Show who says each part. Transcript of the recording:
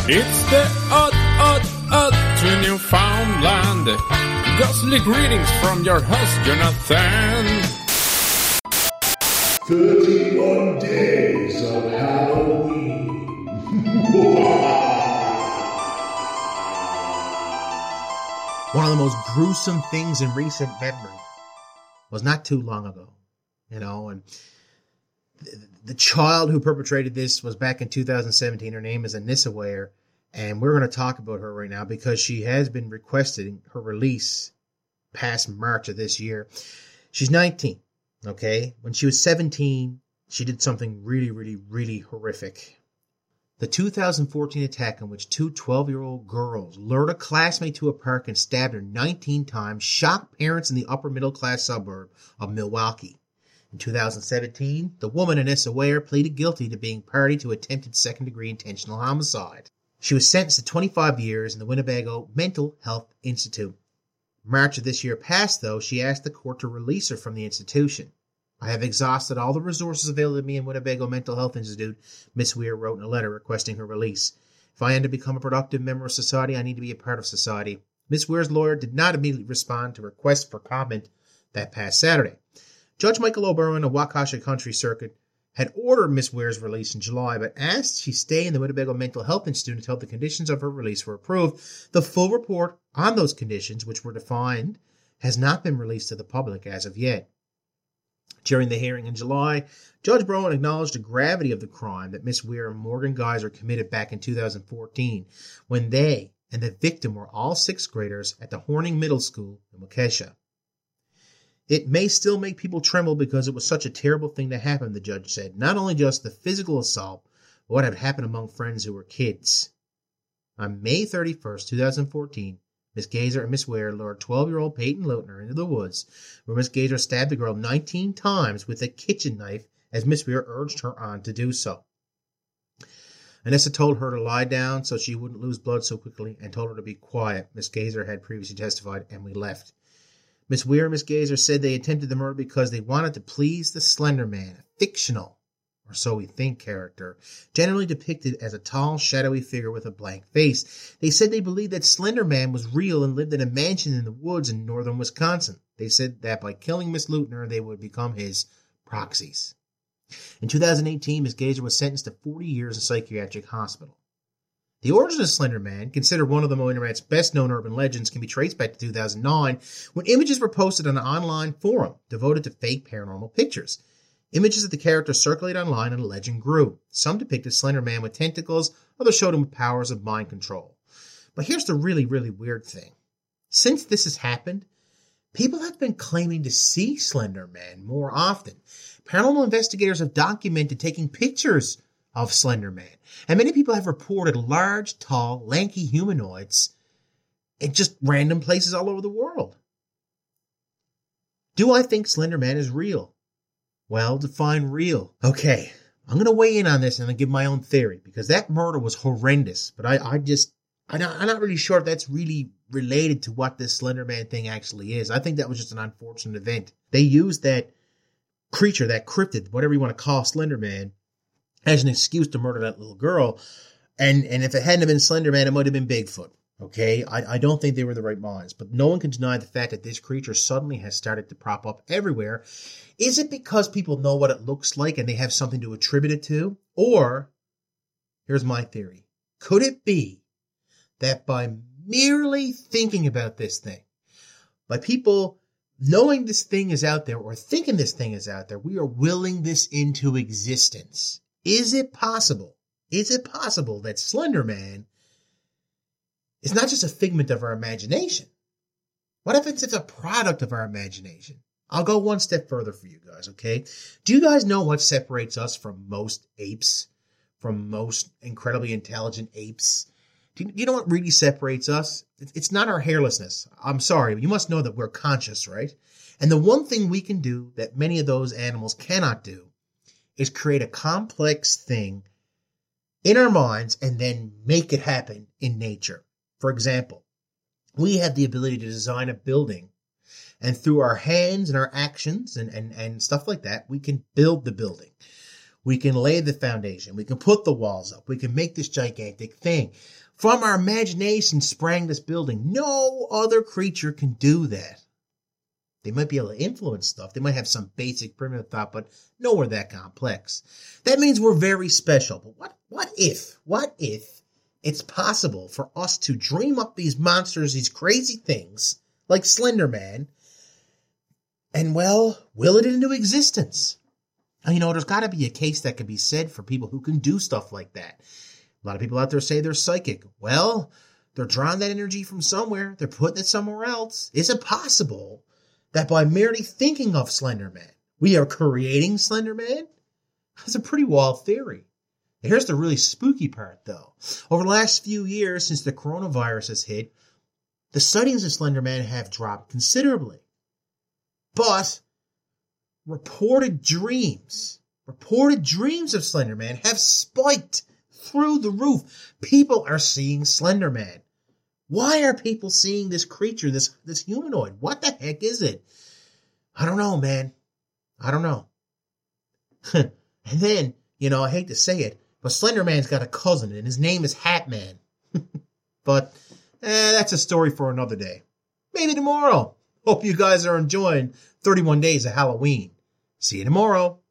Speaker 1: It's the odd to Newfoundland. Ghostly greetings from your host, Jonathan.
Speaker 2: 31 days of Halloween.
Speaker 3: One of the most gruesome things in recent memory was not too long ago, and the child who perpetrated this was back in 2017. Her name is Anissa Weier, and we're going to talk about her right now because she has been requesting her release past March of this year. She's 19, okay? When she was 17, she did something really, really, really horrific. The 2014 attack in which two 12-year-old girls lured a classmate to a park and stabbed her 19 times shocked parents in the upper middle-class suburb of Milwaukee. In 2017, the woman Anissa Weier pleaded guilty to being party to attempted second-degree intentional homicide. She was sentenced to 25 years in the Winnebago Mental Health Institute. March of this year passed, though, she asked the court to release her from the institution. I have exhausted all the resources available to me in Winnebago Mental Health Institute, Miss Weier wrote in a letter requesting her release. If I am to become a productive member of society, I need to be a part of society. Miss Weir's lawyer did not immediately respond to requests for comment that past Saturday. Judge Michael O'Byrne of Waukesha Country Circuit had ordered Miss Weir's release in July, but asked she stay in the Winnebago Mental Health Institute until the conditions of her release were approved. The full report on those conditions, which were defined, has not been released to the public as of yet. During the hearing in July, Judge Brown acknowledged the gravity of the crime that Miss Weir and Morgan Geyser committed back in 2014, when they and the victim were all sixth graders at the Horning Middle School in Waukesha. It may still make people tremble because it was such a terrible thing to happen, the judge said. Not only just the physical assault, but what had happened among friends who were kids. On May 31st, 2014, Miss Geyser and Miss Weier lured 12-year-old Peyton Leutner into the woods, where Miss Geyser stabbed the girl 19 times with a kitchen knife as Miss Weier urged her on to do so. Anissa told her to lie down so she wouldn't lose blood so quickly and told her to be quiet. Miss Geyser had previously testified, and we left. Miss Weier and Miss Geyser said they attempted the murder because they wanted to please the Slender Man, a fictional, or so we think, character, generally depicted as a tall, shadowy figure with a blank face. They said they believed that Slender Man was real and lived in a mansion in the woods in northern Wisconsin. They said that by killing Miss Leutner, they would become his proxies. In 2018, Miss Geyser was sentenced to 40 years in a psychiatric hospital. The origin of Slender Man, considered one of the internet's best-known urban legends, can be traced back to 2009, when images were posted on an online forum devoted to fake paranormal pictures. Images of the character circulated online and a legend grew. Some depicted Slender Man with tentacles, others showed him with powers of mind control. But here's the really, really weird thing. Since this has happened, people have been claiming to see Slender Man more often. Paranormal investigators have documented taking pictures of Slender Man, and many people have reported large, tall, lanky humanoids in just random places all over the world. Do I think Slender Man is real? Well, define real. Okay, I'm going to weigh in on this and I'll give my own theory, because that murder was horrendous, but I'm not really sure if that's really related to what this Slender Man thing actually is. I think that was just an unfortunate event. They used that creature, that cryptid, whatever you want to call Slender Man, as an excuse to murder that little girl. And if it hadn't been Slender Man, it might have been Bigfoot. Okay, I don't think they were in the right minds, but no one can deny the fact that this creature suddenly has started to prop up everywhere. Is it because people know what it looks like and they have something to attribute it to? Or, here's my theory, could it be that by merely thinking about this thing, by people knowing this thing is out there or thinking this thing is out there, we are willing this into existence? Is it possible that Slender Man is not just a figment of our imagination? What if it's a product of our imagination? I'll go one step further for you guys, okay? Do you guys know what separates us from most apes? From most incredibly intelligent apes? Do you know what really separates us? It's not our hairlessness. I'm sorry, but you must know that we're conscious, right? And the one thing we can do that many of those animals cannot do is create a complex thing in our minds and then make it happen in nature. For example, we have the ability to design a building, and through our hands and our actions and stuff like that, we can build the building. We can lay the foundation. We can put the walls up. We can make this gigantic thing. From our imagination sprang this building. No other creature can do that. They might be able to influence stuff. They might have some basic primitive thought, but nowhere that complex. That means we're very special. But what if it's possible for us to dream up these monsters, these crazy things, like Slender Man, and, well, will it into existence? And, there's got to be a case that can be said for people who can do stuff like that. A lot of people out there say they're psychic. Well, they're drawing that energy from somewhere. They're putting it somewhere else. Is it possible that by merely thinking of Slender Man, we are creating Slender Man? That's a pretty wild theory. Here's the really spooky part, though. Over the last few years, since the coronavirus has hit, the sightings of Slender Man have dropped considerably. But reported dreams of Slender Man have spiked through the roof. People are seeing Slender Man. Why are people seeing this creature, this humanoid? What the heck is it? I don't know, man. I don't know. And then, I hate to say it, but Slender Man's got a cousin, and his name is Hat Man. But that's a story for another day. Maybe tomorrow. Hope you guys are enjoying 31 Days of Halloween. See you tomorrow.